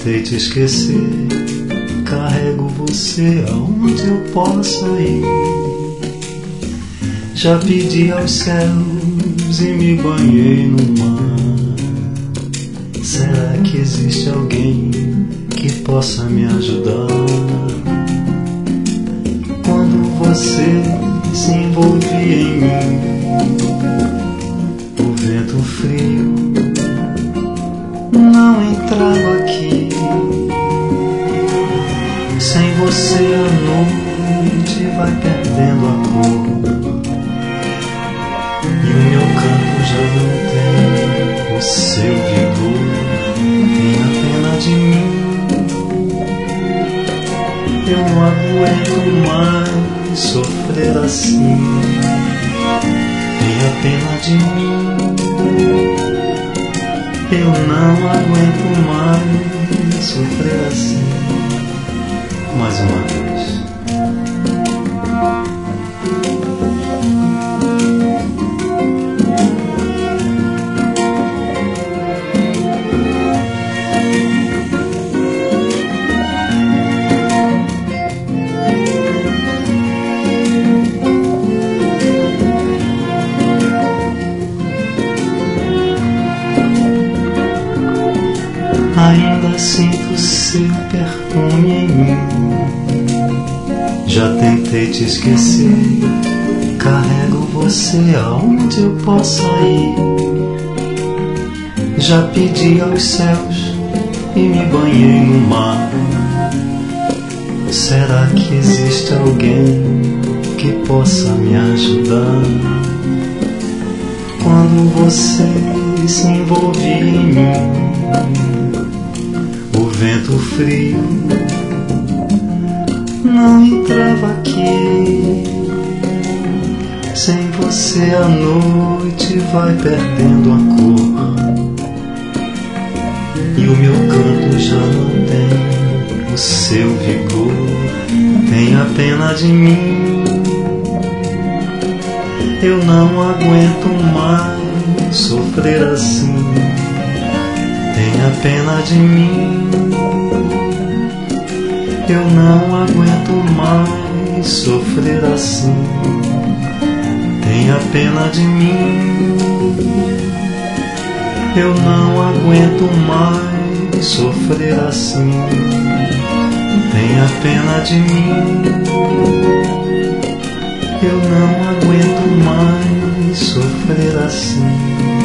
tentei te esquecer, carrego você aonde eu possa ir. Já pedi aos céus e me banhei no mar. Será que existe alguém que possa me ajudar? Quando você se envolvia em mim, o vento frio não entrava aqui. Sem você a noite vai perdendo a cor, e o meu canto já não tem o seu vigor. Tenha pena de mim, eu não aguento mais sofrer assim. Tenha pena de mim, eu não aguento mais sofrer assim. Mais uma vez. Ainda sinto seu perfume em mim. Já tentei te esquecer, carrego você aonde eu possa ir. Já pedi aos céus e me banhei no mar. Será que existe alguém que possa me ajudar? Quando você se envolvia em mim, o vento frio não entrava aqui. Sem você a noite vai perdendo a cor, e o meu canto já não tem o seu vigor. Tenha pena de mim, eu não aguento mais sofrer assim. Tenha pena de mim, eu não aguento mais sofrer assim. Tenha pena de mim, eu não aguento mais sofrer assim. Tenha pena de mim, eu não aguento mais sofrer assim.